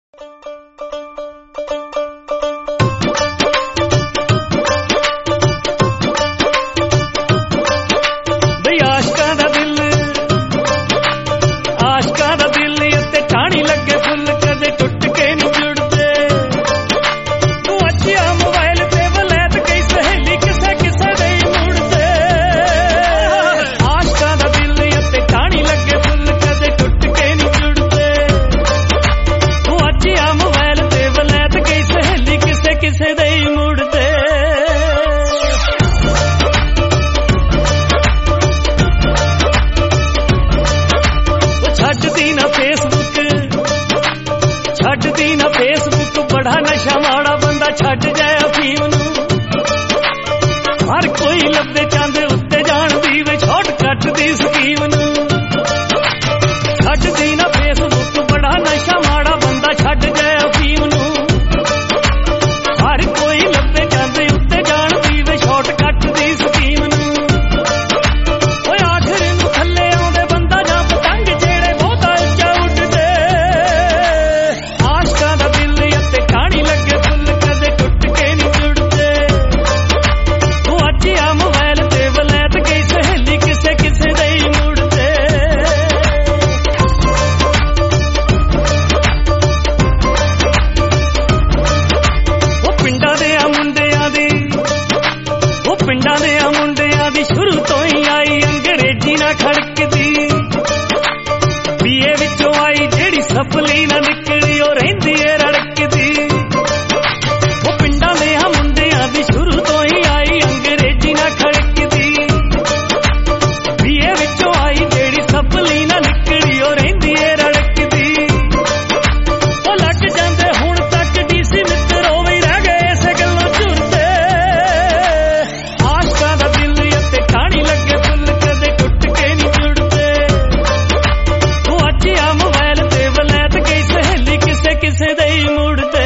ਛੱਡਦੀ ਨਾ ਫੇਸਬੁੱਕ ਬੜਾ ਨਸ਼ਾ ਮਾੜਾ ਬੰਦਾ ਛੱਡ ਜਾਏ ਅਫੀਮ ਨੂੰ। ਹਰ ਕੋਈ ਲੱਭਦੇ ਚਾਂਦੇ ਉੱਤੇ ਜਾਣ ਦੀ ਵੇ ਸ਼ਾਰਟਕੱਟ ਦੀ ਸਕੀਮ ਨੂੰ। ਛੱਡਦੀ ਨਾ ਫੇਸਬੁੱਕ ਬੜਾ ਨਸ਼ਾ ਮਾੜਾ ਬੰਦਾ ਛੱਡ ਜਾਏ ਅਫੀਮ ਨੂੰ। ਹਰ ਕੋਈ ਲੱਭਦੇ ਚਾਂਦੇ ਉੱਤੇ ਜਾਣ ਦੀ ਵੇ ਸ਼ਾਰਟਕੱਟ ਦੀ ਸਕੀਮ ਨੂੰ। ਓਏ ਆਖਰ ਨੂੰ ਥੱਲੇ ਆਉਂਦੇ ਬੰਦਾ ਜਾਂ ਪਤੰਗ ਜਿਹੜੇ ਬਹੁਤਾ ਉੱਚਾ ਉੱਡਦੇ। ਆਸ਼ਕਾਂ ਦਾ ਦਿਲ ਅਤੇ ਕਹਾਣੀ ਲੱਗੇ ਫੁੱਲ ਕਦੇ ਟੁੱਟ ਕੇ ਨਹੀਂ ਜੁੜਦੇ। ਤੂੰ ਅੱਜ ਆ ਮੋਬਾਈਲ ਤੇ ਵਲੈਤ ਗਈ ਸਹੇਲੀ ਕਿਸੇ ਕਿਸੇ ਦੇ ਹੀ ਮੁੜਦੇ। ਪਿੰਡਾਂ ਦੇ ਆ ਮੁੰਡਿਆਂ ਦੀ ਸ਼ੁਰੂ ਤੋਂ ਹੀ ਆਈ ਅੰਗਰੇਜ਼ੀ ਨਾ ਖੜਕਦੀ। ਬੀਏ ਵਿੱਚੋਂ ਆਈ ਜਿਹੜੀ ਸਫਲੀ ਨਾ ਨਿਕਲੀ ਉਹ ਰਹਿੰਦੀ ਏ ਰੜਕਦੀ। ਉਹ ਪਿੰਡਾਂ ਦੇ ਆ ਮੁੰਡਿਆਂ ਦੀ ਸ਼ੁਰੂ ਤੋਂ ਹੀ ਆਈ ਅੰਗਰੇਜ਼ੀ ਨਾ ਖੜਕਦੀ। ਬੀਏ ਵਿੱਚੋਂ ਆਈ ਜਿਹੜੀ ਸਫਲੀ ਨਾ ਨਿਕਲੀ ਉਹ ਰਹਿੰਦੀ ਏ ਰੜਕਦੀ। ਉਹ ਲੱਗ ਜਾਂਦੇ ਹੁਣ ਤੱਕ ਡੀਸੀ ਮਿੱਤਰ ਉਹ ਵੀ ਰਹਿ ਗਏ ਇਸੇ ਗੱਲੋਂ ਝੁਰਦੇ। ਕਹਾਣੀ ਲੱਗੇ ਫੁੱਲ ਕਦੇ ਟੁੱਟ ਕੇ ਨਹੀਂ ਜੁੜਦੇ। ਤੂੰ ਅੱਜ ਆ ਮੋਬਾਈਲ ਤੇ ਵਲੈਤ ਗਈ ਸਹੇਲੀ ਕਿਸੇ ਕਿਸੇ ਦੇ ਹੀ ਮੁੜਦੇ।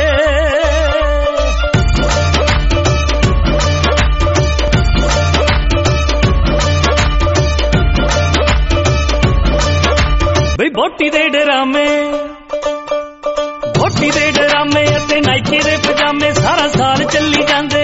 ਬਈ ਵਹੁਟੀ ਦੇ ਡਰਾਮੇ ਅਤੇ ਨਾਈਕੀ ਦੇ ਪਜਾਮੇ ਸਾਰਾ ਸਾਲ ਚੱਲੀ ਜਾਂਦੇ।